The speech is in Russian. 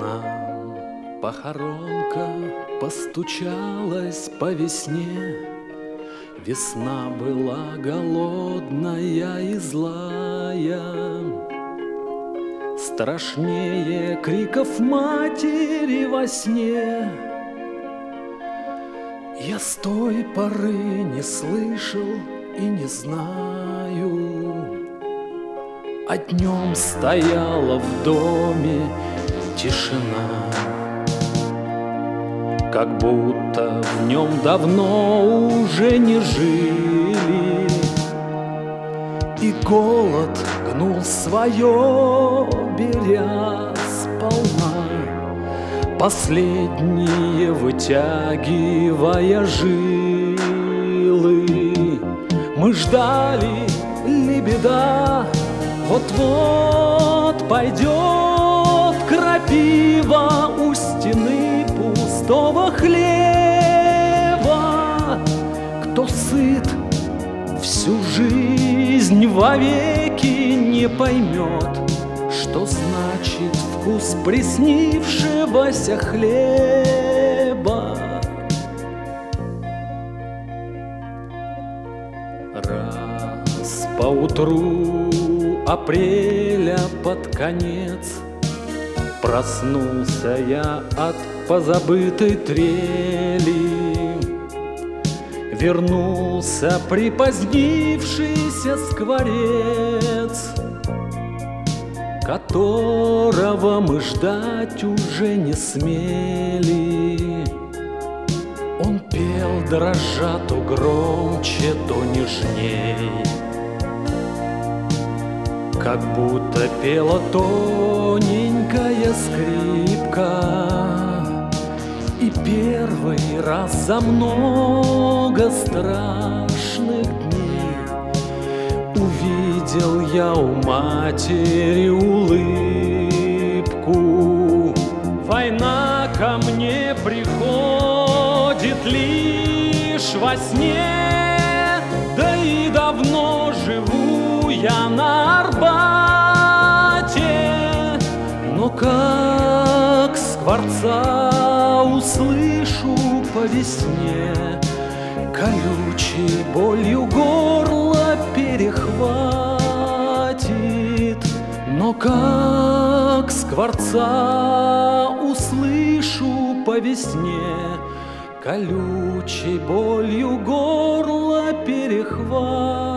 нам похоронка постучалась по весне. Весна была голодная и злая, страшнее криков матери во сне. Я с той поры не слышал и не знаю, а днем стояла в доме тишина, как будто в нем давно уже не жили, и голод гнул свое, беря сполна, последние вытягивая жилы. Мы ждали, лебеда, вот-вот пойдет крапива у стены пустого хлева. Кто сыт всю жизнь вовеки не поймет, что значит вкус приснившегося хлеба. Раз поутру апреля под конец проснулся я от позабытой трели, вернулся припозднившийся скворец, которого мы ждать уже не смели. Он пел, дрожа то громче, то нежней, как будто пела тоненькая скрипка. И первый раз за много страшных дней увидел я у матери улыбку. Война ко мне приходит лишь во сне, да и давно живу я на Арбате. Но как скворца услышу по весне, колючей болью горло перехватит. Но как скворца услышу по весне, колючей болью горло перехватит.